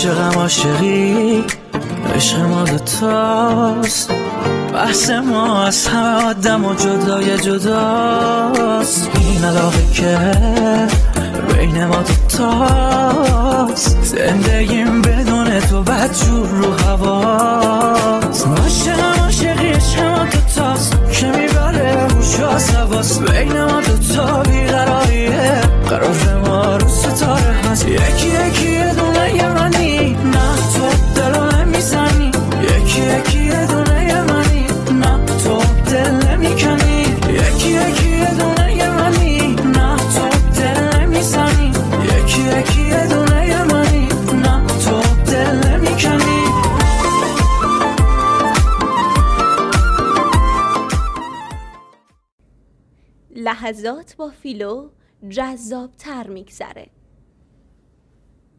عاشقم عاشقی، عشق ما دوتاست، بحث ما از همه آدم و جدای جداست. این علاقه که بین ما دوتاست، زندگیم بدون تو بدجور رو هواست. عاشقم عاشقی، عشق ما دوتاست که میبره هوش و حواس. بین ما دوتا بیقراریه، قرار ما رو ستاره هست. یکی یکی یه دونه یه منی، نه تو دلو نمیزنی. یکی یکی یه دونه یه منی، نه تو دل نمیکنی. یکی یکی یه دونه یه منی، نه تو دل نمیزنی. یکی یکی یه دونه یه منی، نه تو دل نمیکنی. لحظات با فیلو جذاب تر میگذره.